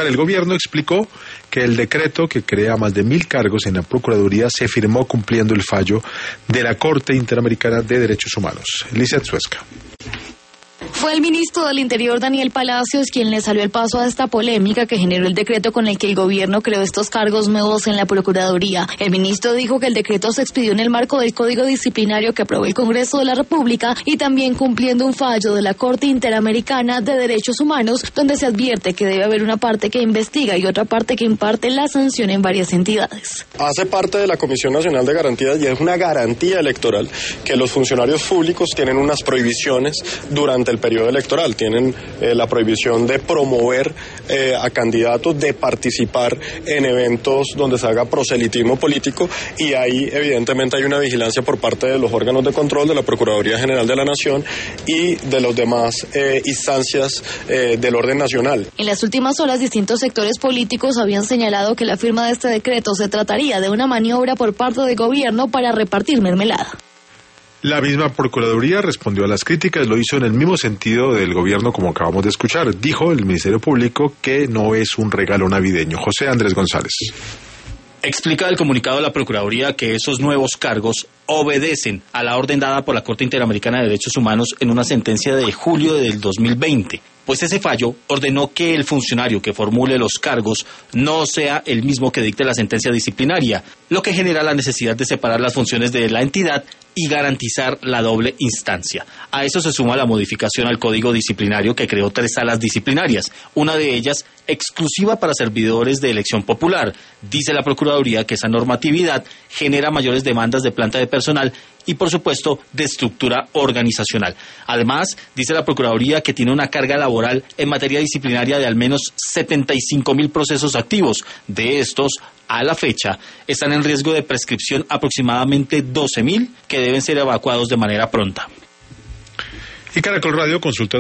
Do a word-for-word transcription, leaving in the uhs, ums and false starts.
El gobierno explicó que el decreto que crea más de mil cargos en la Procuraduría se firmó cumpliendo el fallo de la Corte Interamericana de Derechos Humanos. Lizeth Suezca. Fue el ministro del Interior, Daniel Palacios, quien le salió el paso a esta polémica que generó el decreto con el que el gobierno creó estos cargos nuevos en la Procuraduría. El ministro dijo que el decreto se expidió en el marco del Código Disciplinario que aprobó el Congreso de la República y también cumpliendo un fallo de la Corte Interamericana de Derechos Humanos, donde se advierte que debe haber una parte que investiga y otra parte que imparte la sanción en varias entidades. Hace parte de la Comisión Nacional de Garantías y es una garantía electoral que los funcionarios públicos tienen unas prohibiciones durante el periodo electoral, tienen eh, la prohibición de promover eh, a candidatos, de participar en eventos donde se haga proselitismo político, y ahí evidentemente hay una vigilancia por parte de los órganos de control de la Procuraduría General de la Nación y de las demás eh, instancias eh, del orden nacional. En las últimas horas, distintos sectores políticos habían señalado que la firma de este decreto se trataría de una maniobra por parte del gobierno para repartir mermelada. La misma Procuraduría respondió a las críticas, lo hizo en el mismo sentido del gobierno como acabamos de escuchar. Dijo el Ministerio Público que no es un regalo navideño. José Andrés González. Explica el comunicado de la Procuraduría que esos nuevos cargos obedecen a la orden dada por la Corte Interamericana de Derechos Humanos en una sentencia de julio del dos mil veinte. Pues ese fallo ordenó que el funcionario que formule los cargos no sea el mismo que dicte la sentencia disciplinaria, lo que genera la necesidad de separar las funciones de la entidad y garantizar la doble instancia. A eso se suma la modificación al Código Disciplinario que creó tres salas disciplinarias, una de ellas exclusiva para servidores de elección popular. Dice la Procuraduría que esa normatividad genera mayores demandas de planta de personal y, por supuesto, de estructura organizacional. Además, dice la Procuraduría que tiene una carga laboral en materia disciplinaria de al menos setenta y cinco mil procesos activos. De estos, a la fecha, están en riesgo de prescripción aproximadamente doce mil que deben ser evacuados de manera pronta. Y Caracol Radio consulta